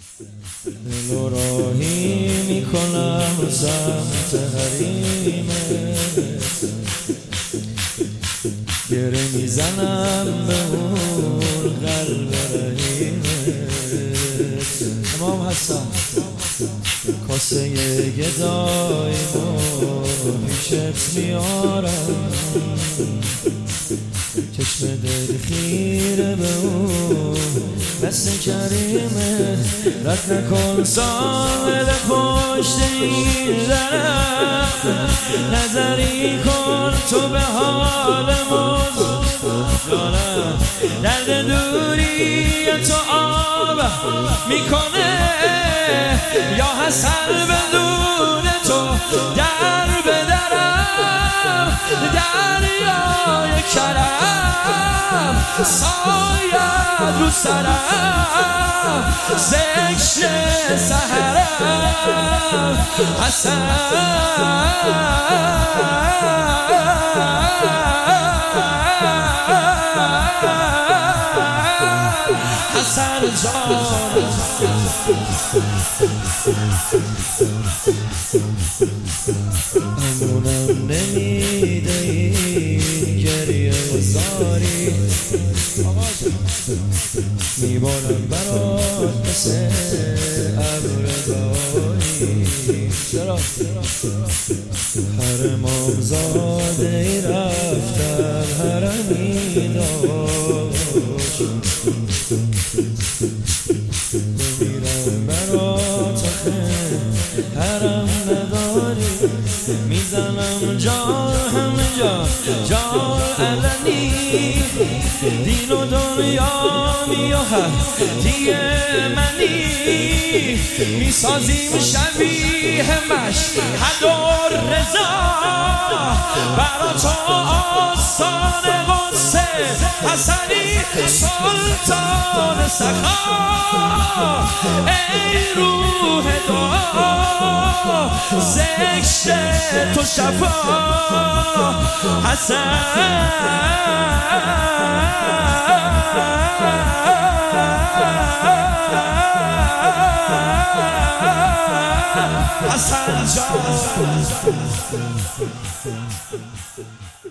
دل و راهی میکنم سمت حریمت، گره میزنم به اون قلب رحیمت. امام حسن کاسه گدایمو پیشت میارم، چشم دل خیره به اون دست کریمه، رد نکن ساحل پشت این درم، نظری کن تو به حال جانم، درد دوری تو آب میکنه، یا حسن بدون تو در بدرم، دریای کرم ساید رو سرم، زشت سهرم حسن حسن جان. امونم نمیده این گریه و زاری، میبارم برات مثل ابر باری. چرا حرم آمزاده ای رفتم حرمی داشت، بمیرم برات آخه حرم نداری، میزنم جان همه جان علنی، دین و دنیا میوهد دیگه منی، میسازیم شبیه مشهد و رضا، برا تو آستان قدسه حسنی سلطان سخا، ای روح دعا زشت تو شفا حسن حسن جان.